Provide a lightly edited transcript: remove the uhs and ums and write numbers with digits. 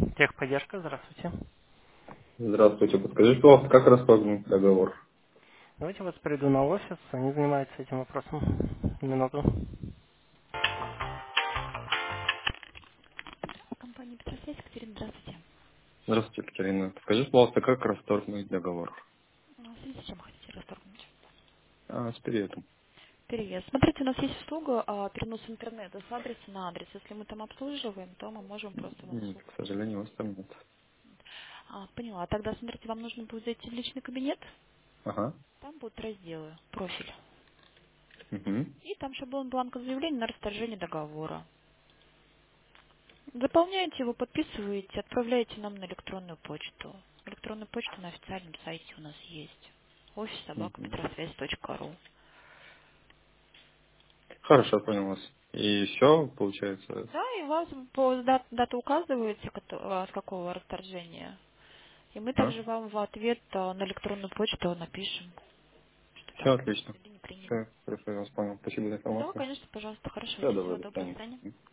Техподдержка, здравствуйте. Здравствуйте. Подскажите, пожалуйста, как расторгнуть договор? Давайте вас приду на офис, они занимаются этим вопросом. Минуту. Компания Петросвязь, Екатерина, здравствуйте. Здравствуйте, Екатерина. Подскажите, пожалуйста, как расторгнуть договор? В связи с чем хотите расторгнуть? С периодом. Переезд. Смотрите, у нас есть услуга перенос интернета с адреса на адрес. Если мы там обслуживаем, то мы можем просто вам Нет, услугу к предоставить. сожалению, вас там нет. Поняла. Тогда, смотрите, вам нужно будет зайти в личный кабинет. Ага. Там будут разделы, профиль. Угу. И там шаблон бланка заявления на расторжение договора. Заполняете его, подписываете, отправляете нам на электронную почту. Электронную почту на официальном сайте у нас есть. Офис собака Угу. петросвязь.ру. Хорошо, понял вас. И все, получается. Да, и у вас дата указываете, с какого расторжения. И мы А? также вам в ответ на электронную почту напишем, что Все там отлично. приняли или не приняли. Все, хорошо, я вас понял. Спасибо за Да, информацию. конечно, пожалуйста. Хорошего Все, дня. доброго, Всего до доброго. До свидания. свидания.